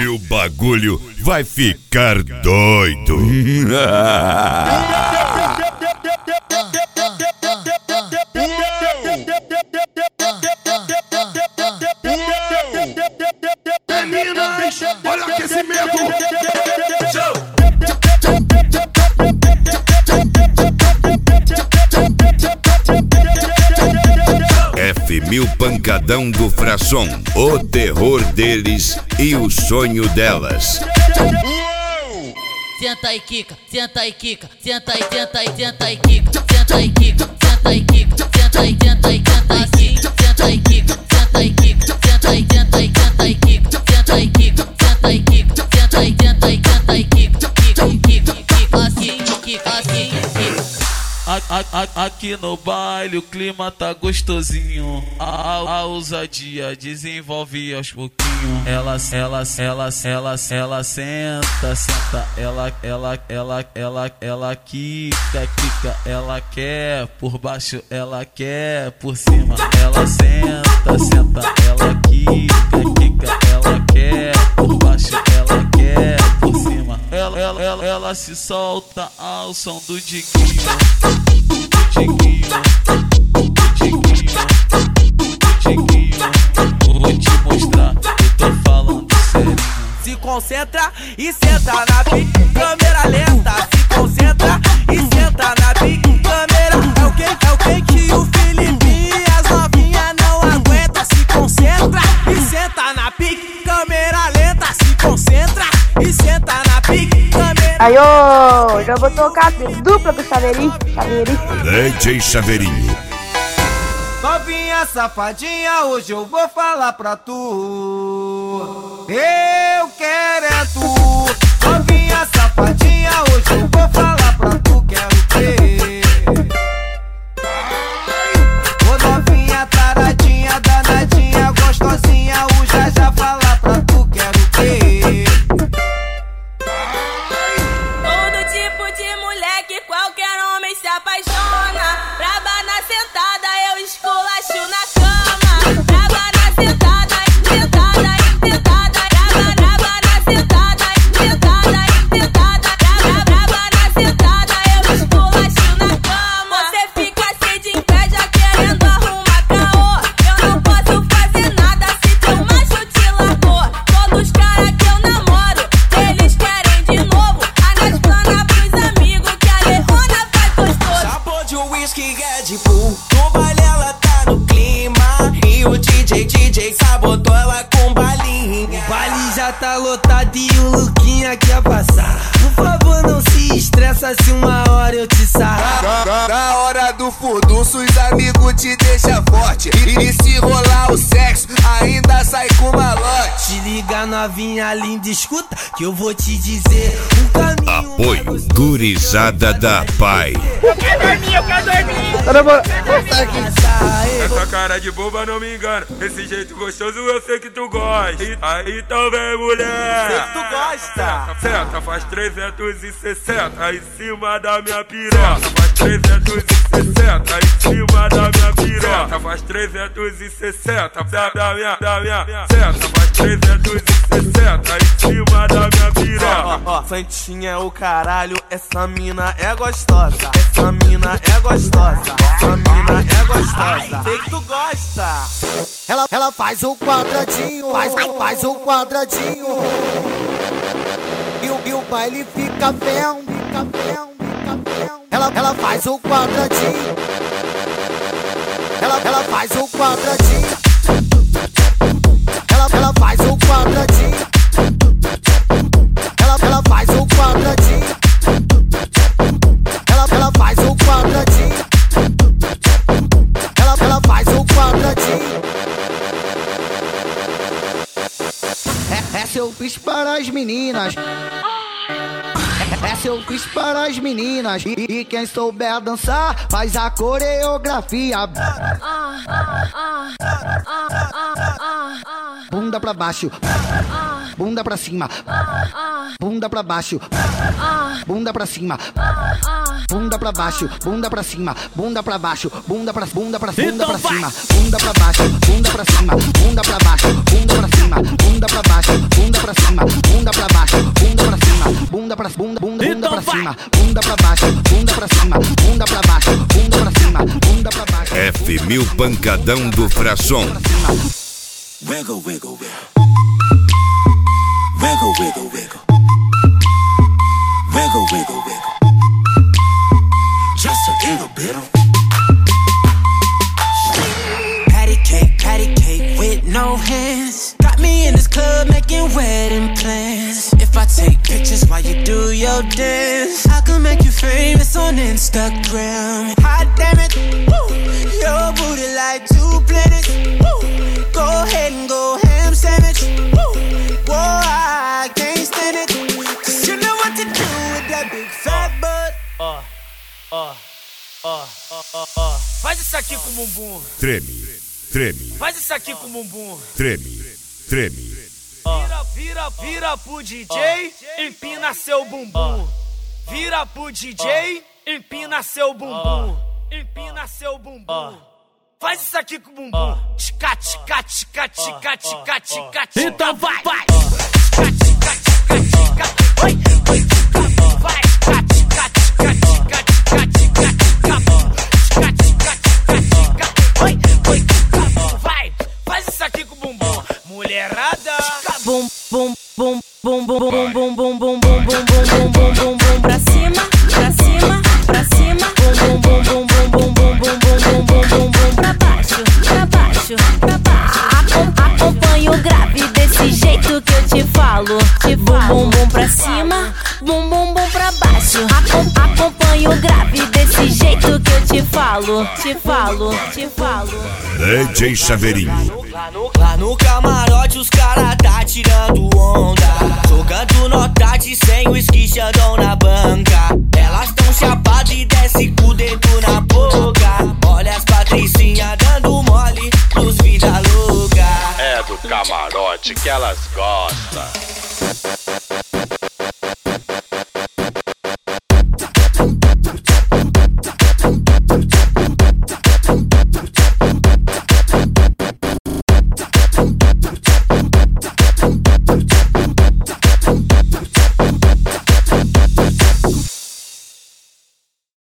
o bagulho vai ficar doido. Meninas, olha o aquecimento. F1000 pancadão do Fração, o terror deles e o sonho delas. Senta e quica, senta e quica, senta e tenta e tenta e quica, senta e quica, senta e quica, senta e tenta e tenta e quica, senta e quica, senta e quica, senta e tenta e tenta e quica, senta e quica, senta e quica, senta e tenta e tenta e quica, quica, assim, quica, assim, quica. Aqui no baile o clima tá gostosinho. A ousadia desenvolve aos pouquinhos. Ela senta, ela quica, ela quer por baixo, ela quer por cima. Ela senta, ela quica, ela quer por baixo, ela quer por cima. Ela se solta ao som do diguinho. Vou te mostrar, eu tô falando sério. Se concentra e senta na pique, câmera lenta. Se concentra e senta na pique, câmera. É o que o Filipinho e as novinhas não aguentam. Se concentra e senta na pique, câmera lenta. Se concentra e senta na pique, câmera. Aí, ô, já vou tocar dupla com o Chaveirinho. DJ Chaveirinho. Novinha safadinha, hoje eu vou falar pra tu. Eu quero é tu. Novinha safadinha, hoje eu vou falar pra tu. Quero ter. Ô novinha taradinha, danadinha, gostosinha, o já falar pra tu. Quero ter. Todo tipo de mulher que qualquer homem se apaixona. Braba na sentada, eu esculacho na cama. Braba na sentada, intentada. Braba na sentada, intentada. Braba na sentada, eu esculacho na cama. Você fica assim de inveja querendo arrumar caô. Eu não posso fazer nada se teu macho te largou. Todos os caras que eu namoro, eles querem de novo. Anaspana pros amigos que a Lerona faz gostoso. Chapou de whisky Red Bull, no baile ela tá no clima. E o DJ sabotou ela com balinha. O baile já tá lotado e o Luquinha quer passar. Por favor não se estressa se uma hora eu te sarrar. Na hora do furdunço os amigos te deixam forte. E se rolar o sexo, ainda sai com malote. Te liga novinha linda, escuta que eu vou te dizer um caminho. Apoio Gurizada da Pai. Eu quero dormir. Essa cara de boba não me engana. Esse jeito gostoso eu sei que tu gosta. Aí então vem mulher. Sei que tu gosta. Senta, faz 360 em cima da minha piroca. Faz 360 em cima da minha piroca. Faz 360 da minha. Senta, faz 360 em cima da minha piroca. Ó, Santinha é o caralho, essa mina é gostosa. Essa mina é gostosa. Essa mina é gostosa. Sei que tu gosta. Ela faz o quadradinho, faz o quadradinho. E o baile fica bem. Ela faz o quadradinho. Ela faz o quadradinho. Ela faz o quadradinho. Ela faz o quadradinho. Ela faz o quadradinho. Ela faz o quadradinho. É seu quiz para as meninas. É seu quiz para as meninas. E quem souber dançar faz a coreografia. Bunda pra baixo, bunda pra cima, bunda pra baixo, bunda pra cima, bunda pra baixo, bunda pra cima, bunda pra baixo, bunda pra cima, bunda pra baixo, bunda pra cima, bunda pra baixo, bunda pra cima, bunda pra baixo, bunda pra cima, cima, bunda pra baixo, bunda pra cima, bunda pra baixo, bunda pra cima, bunda pra baixo. F1000 Pancadão do Frasson. Wiggle, wiggle, wiggle. Wiggle, wiggle, wiggle. Wiggle, wiggle, wiggle. Just a little bit of patty cake with no hands. Got me in this club making wedding plans. If I take pictures while you do your dance, I can make you famous on Instagram. Hot damn it, woo. Your booty like 2 planets. Woo. Go ahead and go ham sandwich. Woo. Whoa, I can't stand it. Cause you know what to do with that big fat butt. Faz isso aqui com o bumbum. Treme, treme. Faz isso aqui com o bumbum. Treme, treme. Vira pro DJ, empina seu bumbum. Vira pro DJ, empina seu bumbum. Empina seu bumbum. Faz isso aqui com o bumbum. Tica, tica, tica, tica, tica, tica. Então vai. Tica, tica, tica, tica. Vai, vai, vai. Tica, tica, tica, tica, tica, tica, tica. Tica, tica, tica, tica. Vai, vai, vai. Faz isso aqui com o bumbum. Mulherada. Bum, bum, bum, bum, bum, bum, bum, bum, bum, bum, bum, bum, bum, bum, bum, pra cima, pra cima, pra cima. Bum, bum, bum, bum, bum, bum, bum, bum, bum, bum, bum, bum, pra baixo, pra baixo, pra baixo. Acompanha o grave desse jeito que eu te falo. Bum, bum, bum, pra cima, bum, bum, bum, pra baixo. Acompanha o grave desse jeito que eu te falo. Te falo, te falo. DJ Chaveirinho. Lá no camarote os cara tá tirando onda, jogando nota de 100, whisky Xandão na banca. Elas tão chapadas e desce com o dedo na boca. Olha as patricinhas dando mole pros vida louca. É do camarote que elas gostam.